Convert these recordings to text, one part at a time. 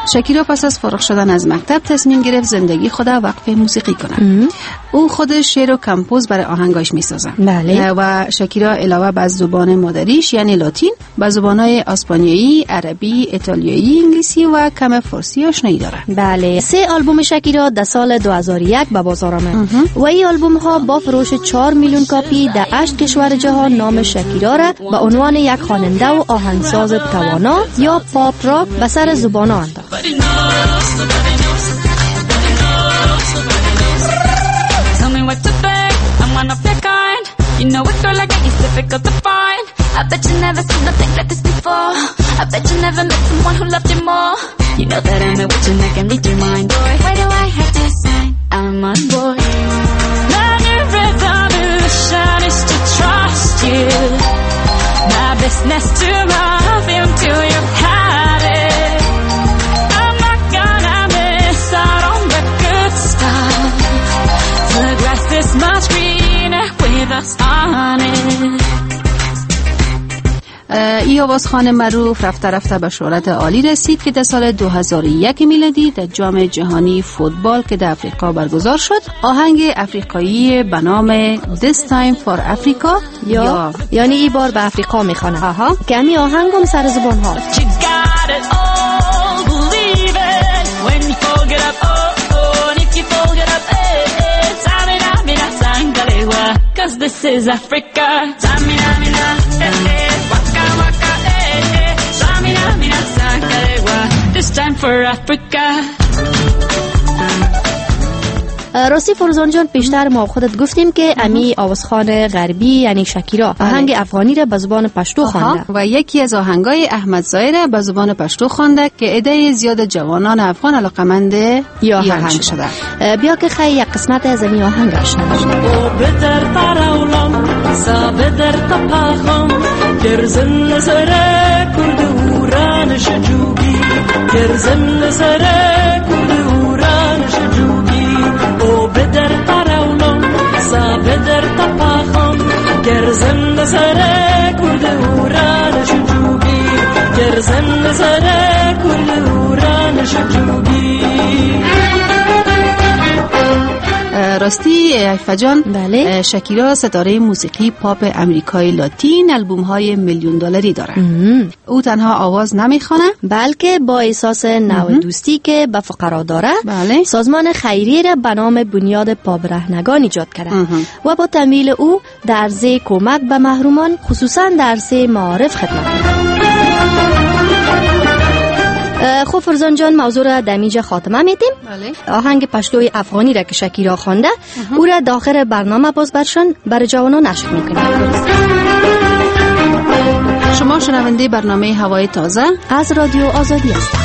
شاکیرا پس از فارغ شدن از مکتب تصمیم گرفت زندگی خود وقف موسیقی کنه. او خودش شعر و کمپوز برای آهنگاش میسازه. بله. و شاکیرا علاوه بر زبان مادریش یعنی لاتین، با زبان‌های اسپانیایی، عربی، ایتالیایی، انگلیسی و کم فارسی آشنایی داره. بله. 3 آلبوم شاکیرا در سال 2001 به بازار آمد و این آلبوم ها با فروش 4 میلیون کاپی در 8 کشور جهان نام شاکیرا را به عنوان یک خواننده و آهنگساز توانا یا پاپ راک به سر زبان انداخت. You know a girl like me is difficult to find. I bet you never seen nothing like this before. I bet you never met someone who loved you more. You know that I'm a witch and I can read your mind, boy. Why do I have to sign? I'm on board. My new resolution is to trust you. My business to love you till you have it. I'm not gonna miss out on the good stuff. The grass is much greener with us on it. ای آوازخوان معروف رفته رفته به شهرت عالی رسید که در سال 2001 میلادی در جام جهانی فوتبال که در افریقا برگزار شد آهنگ افریقایی به نام This Time for Africa یعنی این بار به افریقا میخوانه که همی آهنگ هم سر زبان ها. Cause this is Africa. Samina mina, waka waka, samina mina, sangalewa. This time for Africa. راستی فرزان جان پیشتر ما خودت گفتیم که امی آوازخوان غربی یعنی شاکیرا آهنگ افغانی را به زبان پشتو خوانده و یکی از آهنگای احمد زاهر به زبان پشتو خوانده که عده زیاد جوانان افغان علاقمند یا آهنگ شده. بیا که خیلی یک قسمت از امی آهنگ آشنا بدر تراولم سابدر تپاخم گرزن نزره کرد وران شجوبی گرزن نزره کرد وران شجوبی بدر تراولم سابدر تپاخم گرزن نزره کرد وران شجوبی گرزن نزره کرد وران شجوبی. راستی عفه جان، بله. شاکیرا ستاره موسیقی پاپ امریکای لاتین البوم های میلیون دلاری داره. او تنها آواز نمیخونه بلکه با احساس نوع دوستی که به فقرا داره بله. سازمان خیریه را به نام بنیاد پابرهنگان ایجاد کرده و با تمویل او در عرصه کمک به محرومان خصوصا در عرصه معارف خدمت می‌کند. خب فرزان جان موضوع را دمیجا خاتمه میدیم. بله. آهنگ پشتوی افغانی را که شاکیرا خوانده او را داخل برنامه باز برشان برای جوانان نشر میکنیم. شما شنونده برنامه هوای تازه از رادیو آزادی هستید.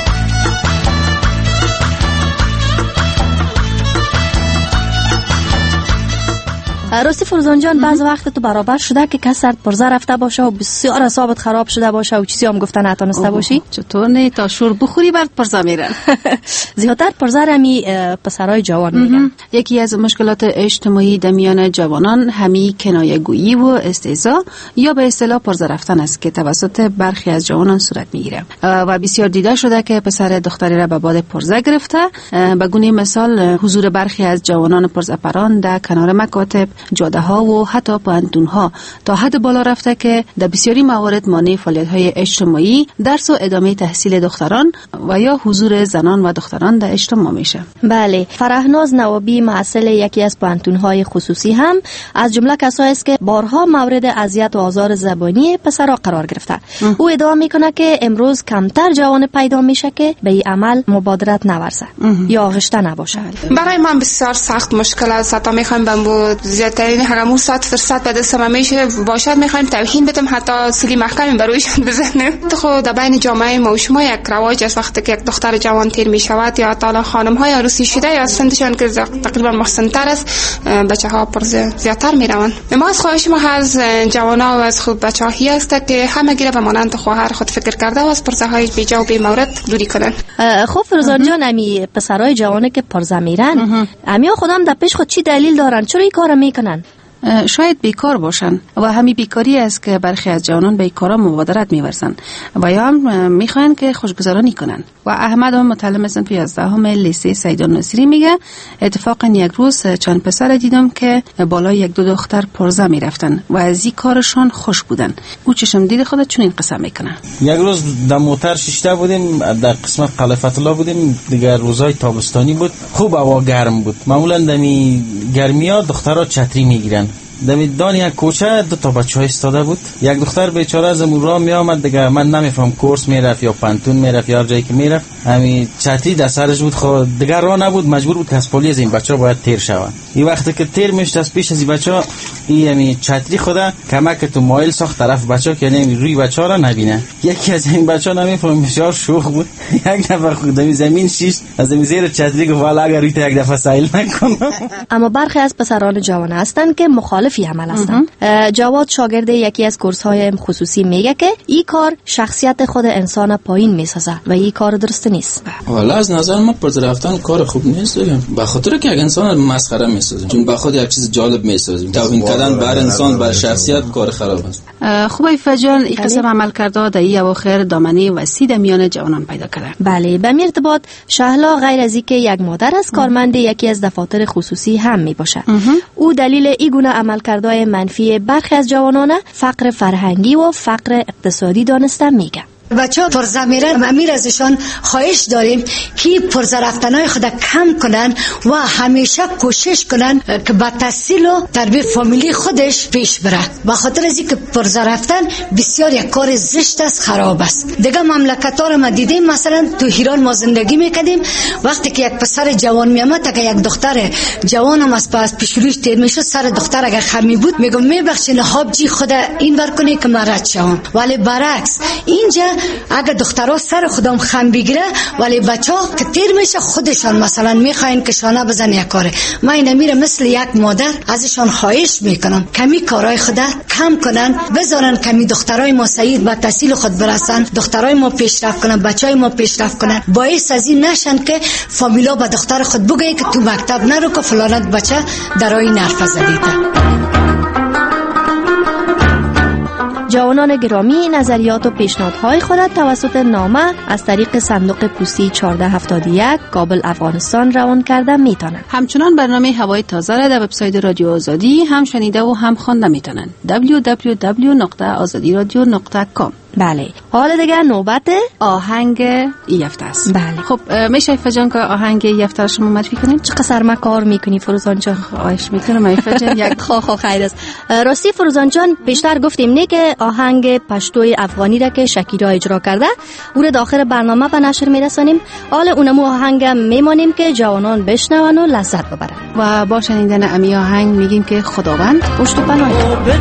راستی فرزان جان بعض وقت تو برابر شده که کسرت پرزه رفته باشه و بسیار اعصابت خراب شده باشه و چیزی هم گفتن نتونسته باشی؟ چطور نه تا شور بخوری بعد پرزه میرن. زیادتر پرزه رمی پسرای جوان میگن. یکی از مشکلات اجتماعی در میان جوانان همی کنایه گویی و استهزا یا به اصطلاح پرزه رفتن است که توسط برخی از جوانان صورت میگیره و بسیار دیده شده که پسر دختری را به باد پرزه گرفته. به گونه مثال حضور برخی از جوانان پرزه پران در کنار مکاتب، جاده ها و حتی پوهنتون ها تا حد بالا رفته که در بسیاری موارد مانع فعالیت های اجتماعی، درس و ادامه تحصیل دختران و یا حضور زنان و دختران در اجتماع میشه. بله، فرهناز نوابی محصل یکی از پوهنتون های خصوصی هم از جمله کسایی است که بارها مورد اذیت و آزار زبانی پسرها قرار گرفته. او ادعا میکنه که امروز کمتر جوان پیدا میشه که به این عمل مبادرت نورزه یا آغشته نباشه. برای من بسیار سخت مشکل است. حتی میخوایم بمبو زیادترین همون 100% به دست ما میشه باشد میخوایم توهین بدیم، حتی سلی محکمی برویشون بزنیم. خود در بین جامعه ما و شما یک رواج است وقتی که یک دختر جوان تیر میشود یا حتی خانم های عروسی شده یا سنشان که تقریبا محسن‌تر است، بچه‌ها پرزه زیادتر میروند. ما از خواهش ما از جوانا و از خود بچه‌هایی است که همه گیره به مانند خواهر خود فکر کرده و از پرزه های بی جا و بی مورد دوری کنند. خب فرزان جان، امی پسرای جوانه که پرزه میرن، امی خودم در پیش خود چی دلیل دارن چرا این کارو میکنن؟ شاید بیکار باشن و همین بیکاری است که برخی از جوانان به این کارا مبادرت می‌ورزند و یا هم می‌خواهند که خوشگذرانی کنند. و احمد هم متعلم صنف 11 لیسه سید الناصری میگه اتفاقا یک روز چند پسر دیدم که بالای یک دو دختر پرزه میرفتن و از این کارشان خوش بودن. او چشم دید خودت چون این قسم میکنه. یک روز در موتر شیشته بودیم در قسمت قلعه فتح‌الله بودیم، دیگه روزای تابستانی بود، خوب هوا گرم بود. معمولا دمی گرمیا دخترها چتری میگیرن. دمی دانی یک کوچه دو تا بچه ها استاده بود. یک دختر بیچاره از اون راه می آمد، دیگه من نمیفهم کورس میرفت یا پانتون میرفت یا هر جایی که میرفت، همین چتری در سرش بود. خود دیگه راه نبود، مجبور بود که از پلی از این بچه ها باید تیر شود. این وقتی که تیر میشد از پیش از این بچه ها، این چتری خدا کمک تو مایل ساخت طرف بچه ها که یعنی روی بچه ها را نبینه. یکی از این بچه ها نمیفهم بسیار شوخ بود، یک نفر خود دمی زمین شیش از این زیر چتری گفت والا اگر روی یک دفعه سایل نکنم. اما برخی از پسران جوان هستند که مخالفی عمل هستند. جواد شاگرد یکی از کورس‌های خصوصی میگه که این کار شخصیت خود انسان پایین میسازه و این کار درست نیست. والا از نظر ما پرز رفتن کار خوب نیست، به خاطر که یک انسان مسخره میسازیم، چون به خود یک چیز جالب میسازیم. توهین کردن بر انسان بر شخصیت کار خراب است. خوب ایفا جان، این قسم عمل کرده در این اواخر دامنه وسیع در میان جوانان پیدا کرده. بله، به این ارتباط شهلا غیر از اینکه یک مادر است، کارمند یکی از دفاتر خصوصی هم میباشه. او دلیل این گونه عملکردهای منفی برخی از جوانان فقر فرهنگی و فقر اقتصادی دانستن میگه. بچه ها پرزه میرن، امیر ازشان خواهش داریم که پرزه رفتنهای خود کم کنن و همیشه کوشش کنن که با تحصیل و تربیت فامیلی خودش پیش بره. با خاطر از اینکه پرزه رفتن بسیار یک کار زشت است، خراب است. دیگه مملکت ها رو ما دیدیم، مثلا تو ایران ما زندگی میکردیم، وقتی که یک پسر جوان میامد، اگه یک دختر جوان هم از پیش روش تیر میشد، سر دختر اگه خمی بود میگم میبخشین حاجی خدا این بر کنی که من رد شوم. ولی برعکس اینجا اگه دخترها سر خودم خم بگیره، ولی بچه ها که تیر میشه خودشان مثلا میخواین که شانه بزن یک کاره. من این میره مثل یک مادر ازشان خواهش میکنم کمی کارهای خدا کم کنن، بذارن کمی دخترای ما سعید به تحصیل خود برسن، دخترای ما پیشرفت کنن، بچهای ما پیشرفت کنن، باعث از این نشن که فامیلا به دختر خود بگه که تو مکتب نرو که فلانت بچه درای نرفه زدیده. جوانان گرامی، نظریات و پیشنهادهای خود توسط نامه از طریق صندوق پستی 1471 کابل افغانستان روان کرده میتونن. همچنان برنامه هوای تازه را در وبسایت رادیو آزادی هم شنیده و هم خوانده میتونن. www.azadiradio.com. بله، حالا دیگه نوبت آهنگ این هفته است. بله، خب میشه ایفا جان که آهنگ این هفته شما معرفی کنین؟ چقدر سرما کار میکنی فروزان جان؟ خواهش میکنم ایفا جان. یک خیر است. راستی فروزان جان، پیشتر گفتیم نه که آهنگ پشتوی افغانی را که شکیرا اجرا کرده او را داخل برنامه به نشر میرسانیم. حالا اونمو آهنگ میمانیم که جوانان بشنون و لذت ببرن. و با شنیدن امی آهنگ میگیم که خداوند پشت و پناه.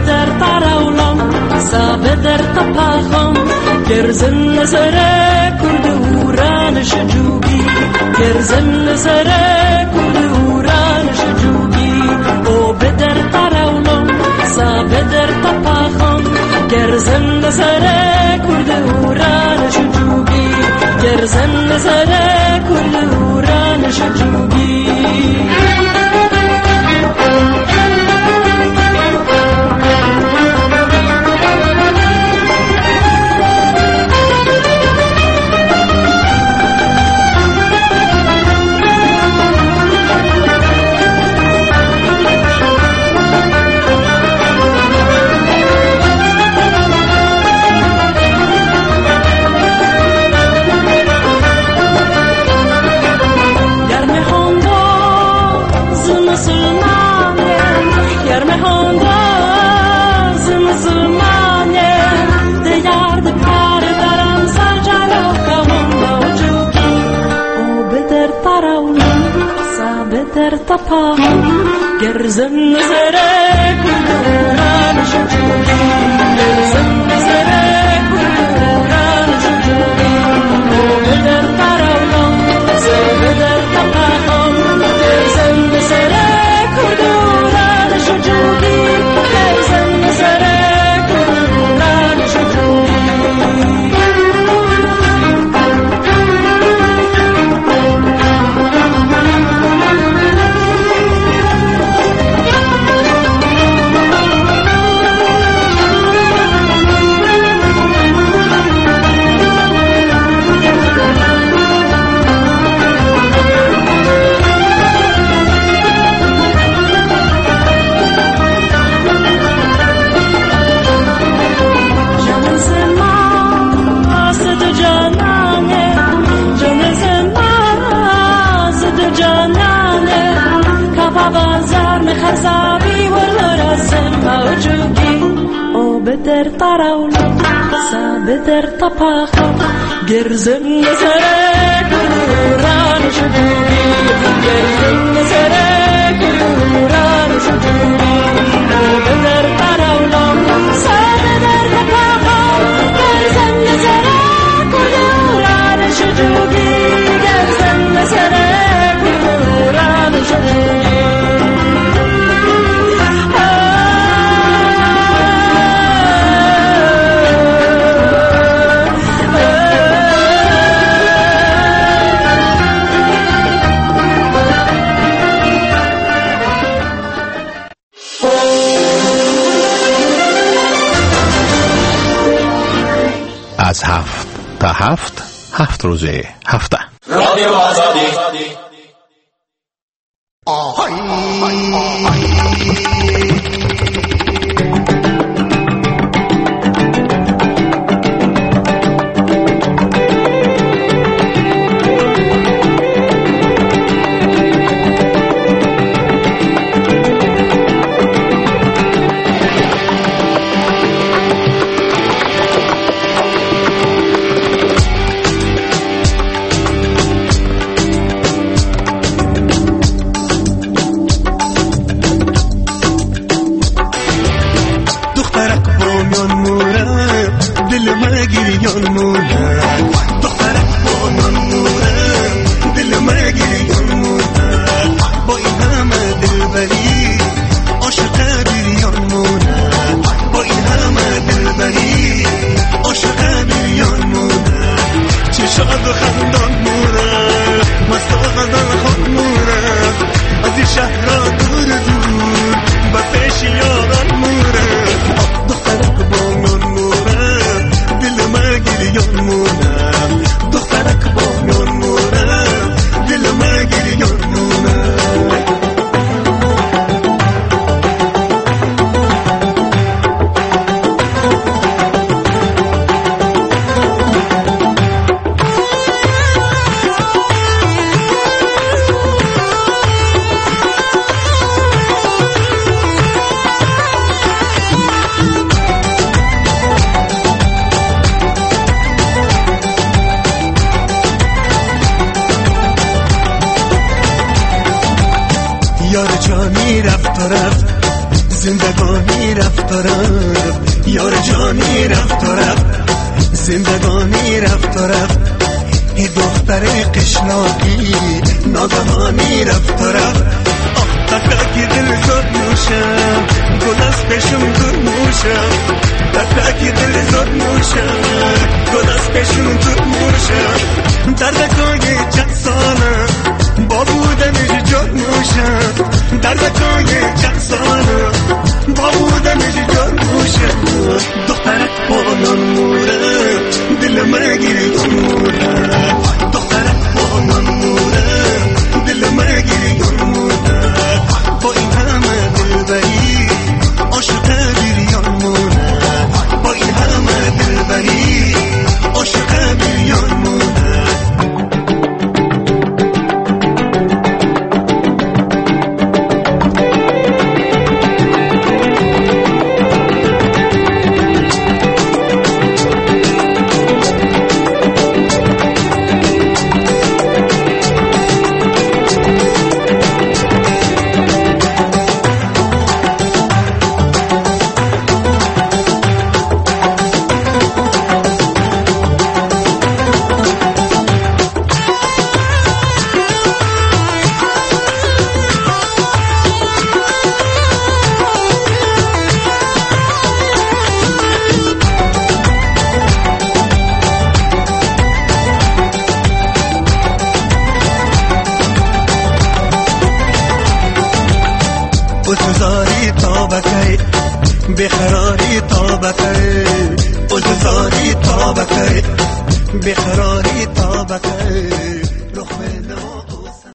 گرزن نظره کرد اوران شجوگی، گرزن نظره کرد اوران شجوگی، او بدر قراولم سا بدر تپاخم، گرزن نظره کرد اوران شجوگی، گرزن نظره کرد اوران شجوگی. گرزن نظره کردوران شجوری، گرزن نظره کردوران شجوری، او بدر قراولم سا بدر تپاخم، گرزن نظره کردوران شجوری، گرزن نظره کردوران شجوری. شجوگی او بدر تراولا سابدر تپاخا گرزن نزره کروران شجوگی گرزن نزره کروران شجوگی او بدر تراولا سابدر تپاخا گرزن نزره کروران شجوگی گرزن نزره کروران شجوگی از 7 تا 7 7 روزه هفته رادیو آزادی. زندگانی رفت و رفت، یار جانی رفت و رفت، زندگانی رفت و رفت. ای دختر قشناقی ناگهانی رفت و رفت. تکی دل زد نوشم گل از پیشم دور موشم، تکی دل زد نوشم گل از پیشم دور موشم. دردکای چند سالم با بودنش جد موشم، دردکای چند سالم با بودنش جد موشم. دخترک با نموره دل مگیری نموره، دخترک با نموره دل مگیری نموره. با این همه دلبری عاشق بیریان مونه، با این همه دلبری عاشق بیریان مونه. اوزاری تا بکی بخراری تا بکی، اوزاری تا بکی بخراری تا بکی.